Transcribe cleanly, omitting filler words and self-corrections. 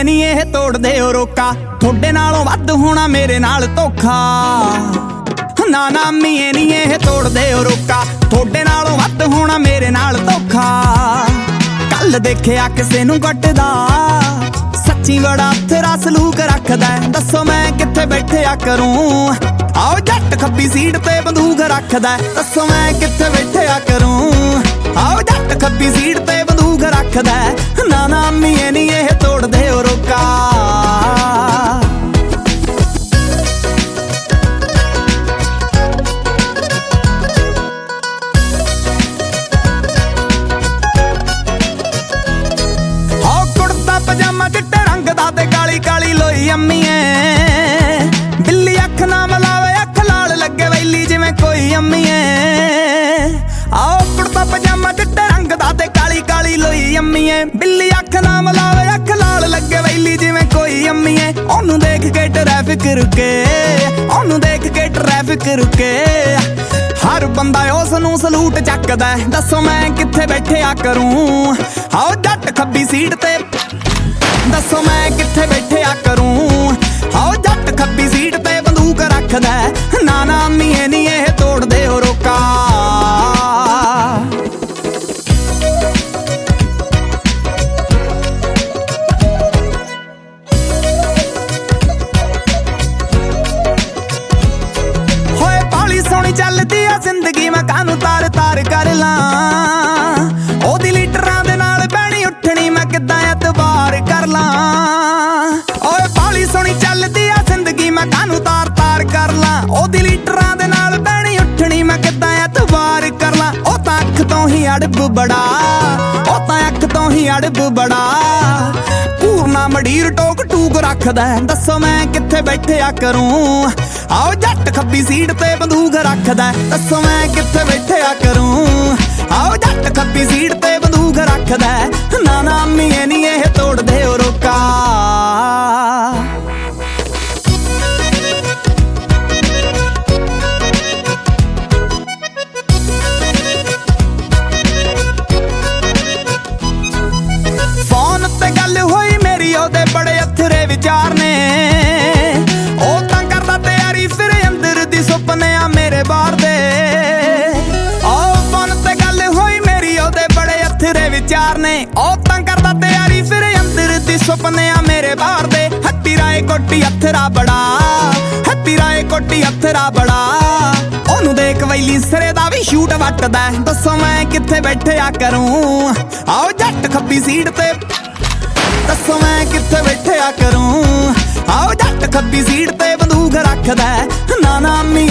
ਅੰਮੀਏ ਨੀ ਇਹ ਤੋੜਦੇ ਓ ਰੋਕਾ, ਥੋੜੇ ਨਾਲੋਂ ਵੱਧ ਹੋਣਾ ਮੇਰੇ ਨਾਲ ਧੋਖਾ। ਨਾ ਨਾ ਅੰਮੀਏ ਨੀ ਇਹ ਤੋੜਦੇ ਓ ਰੋਕਾ, ਥੋੜੇ ਨਾਲੋਂ ਵੱਧ ਹੋਣਾ ਮੇਰੇ ਨਾਲ ਧੋਖਾ। ਕੱਲ ਦੇਖਿਆ ਕਿਸੇ ਨੂੰ ਗੱਟਦਾ, ਸੱਚੀ ਬੜਾ ਅਥਰਾ ਸਲੂਕ ਰੱਖਦਾ। ਦੱਸੋ ਮੈਂ ਕਿੱਥੇ ਬੈਠਿਆ ਕਰੂੰ, ਆਓ ਜੱਟ ਖੱਬੀ ਸੀਟ ਤੇ ਬੰਦੂਕ ਰੱਖਦਾ। ਦੱਸੋ ਮੈਂ ਕਿੱਥੇ ਬੈਠਿਆ ਕਰੂੰ, ਆਓ ਜੱਟ ਖੱਬੀ ਸੀਟ ਤੇ ਬੰਦੂਕ ਰੱਖਦਾ। ਨਾ ਨਾ ਅੰਮੀਏ ਨੀ ਇਹ ਤੋੜਦੇ ਓ ਰੋਕਾ। ਪਜਾਮਾ ਚਿੱਟੇ ਰੰਗ ਦਾ ਤੇ ਕਾਲੀ ਕਾਲੀ ਲੋਈ ਅੰਮੀਏ, ਬਿੱਲੀ ਅੱਖ ਨਾ ਮਲਾਵੇ ਅੱਖ ਲਾਲ ਲੱਗੇ ਵੈਲੀ ਜਿਵੇਂ ਕੋਈ ਅੰਮੀਏ। ਆਓ ਕੁੜਤਾ ਪਜਾਮਾ ਚਿੱਟੇ ਰੰਗ ਦਾ ਤੇ ਕਾਲੀ ਕਾਲੀ ਲੋਈ ਅੰਮੀਏ, ਬਿੱਲੀ ਅੱਖ ਨਾ ਮਲਾਵੇ ਅੱਖ ਲਾਲ ਲੱਗੇ ਵੈਲੀ ਜਿਵੇਂ ਕੋਈ ਅੰਮੀਏ। ਉਹਨੂੰ ਦੇਖ ਕੇ ਟ੍ਰੈਫਿਕ ਰੁਕੇ, ਉਹਨੂੰ ਦੇਖ ਕੇ ਟ੍ਰੈਫਿਕ ਰੁਕੇ, ਹਰ ਬੰਦਾ ਉਸ ਨੂੰ ਸਲੂਟ ਚੱਕਦਾ। ਦੱਸੋ ਮੈਂ ਕਿੱਥੇ ਬੈਠਿਆ ਕਰੂੰ, ਆਓ ਜੱਟ ਖੱਬੀ ਸੀਟ ਤੇ। ਦੱਸੋ ਮੈਂ ਕਿੱਥੇ ਬੈਠਿਆ ਕਰੂੰ, ਆਓ ਜੱਟ ਖੱਬੀ ਸੀਟ ਤੇ ਬੰਦੂਕ ਰੱਖਦਾ। ਨਾ ਨਾ ਅੰਮੀਏ ਨੀ ਇਹ ਤੋੜਦੇ ਓ ਰੋਕਾ। ਹੋਏ ਬਾਲੀ ਸੋਹਣੀ ਚੱਲਦੀ ਆ ਜ਼ਿੰਦਗੀ, ਮੈਂ ਕਾਹਨੂੰ ਤਾਰ ਤਾਰ ਕਰ ਲਾਂ। ਉਹਦੀ ਲੀਡਰਾਂ ਦੇ ਨਾਲ ਬਹਿਣੀ ਉੱਠਣੀ ਮੈਂ ਕਿੱਦਾਂ ਐਤਬਾਰ ਕਰ ਲਾਂ। ਓਏ ਬਾਲੀ ਸੋਹਣੀ ਚੱਲਦੀ ਆ ਜ਼ਿੰਦਗੀ, ਮੈਂ ਕਾਹਨੂੰ ਤਾਰ ਤਾਰ ਕਰ ਲਾਂ। ਉਹਦੀ ਲੀਡਰਾਂ ਦੇ ਨਾਲ ਬਹਿਣੀ ਉੱਠਣੀ ਮੈਂ ਕਿੱਦਾਂ ਐਤਬਾਰ ਕਰ ਲਾਂ। ਉਹ ਤਾਂ ਅੱਖ ਤੋਂ ਹੀ ਅੜਬ ਬੜਾ, ਉਹ ਤਾਂ ਅੱਖ ਤੋਂ ਹੀ ਅੜਬ ਬੜਾ, ਪੂਰਨਾ ਮਡੀਰ ਟੋਕ ਟੂਕ ਰੱਖਦਾ। ਦੱਸੋ ਮੈਂ ਕਿੱਥੇ ਬੈਠਿਆ ਕਰੂੰ, ਆਓ ਜੱਟ ਖੱਬੀ ਸੀਟ ਤੇ ਬੰਦੂਕ ਰੱਖਦਾ। ਦੱਸੋ ਮੈਂ ਕਿੱਥੇ ਬੈਠਿਆ ਕਰੂੰ, ਆਓ ਜੱਟ ਖੱਬੀ ਸੀਟ ਤੇ ਬੰਦੂਕ ਰੱਖਦਾ। ਨਾ ਨਾ ਅੰਮੀਏ ਨੀ ਇਹ ਤੋੜਦੇ ਓ ਰੋਕਾ। ਫੋਨ ਤੇ ਗੱਲ ਹੋਈ ਮੇਰੀ, ਉਹਦੇ ਬੜੇ ਅਥਰੇ ਵਿਚਾਰ ਨੇ। ਉਹ ਤਾਂ ਕਰਦਾ ਤਿਆਰੀ ਫਿਰ ਅੰਦਰ ਦੀ ਸੁਪਨੇ ਆ ਮੇਰੇ ਬਾਹਰ ਦੇ। ਤੇਰੇ ਵਿਚਾਰ ਨੇ, ਉਹ ਤਾਂ ਕਰਦਾ ਤਿਆਰੀ ਫਿਰ ਅੰਦਰ ਦੀ ਸੁਪਨੇ ਆ ਮੇਰੇ ਬਾਹਰ ਦੇ। ਹੱਟੀ ਰਾਏ ਕੋਟੀ ਅਥਰਾ ਬੜਾ, ਹੱਟੀ ਰਾਏ ਕੋਟੀ ਅਥਰਾ ਬੜਾ, ਉਹਨੂੰ ਦੇਖ ਵੈਲੀ ਸਿਰੇ ਦਾ ਵੀ ਸ਼ੂਟ ਵੱਟਦਾ। ਦੱਸੋ ਮੈਂ ਕਿੱਥੇ ਬੈਠਿਆ ਕਰੂੰ, ਆਓ ਜੱਟ ਖੱਬੀ ਸੀਟ ਤੇ। ਦੱਸੋ ਮੈਂ ਕਿੱਥੇ ਬੈਠਿਆ ਕਰੂੰ, ਆਓ ਜੱਟ ਖੱਬੀ ਸੀਟ ਤੇ ਬੰਦੂਕ ਰੱਖਦਾ। ਨਾ ਨਾ ਅੰਮੀ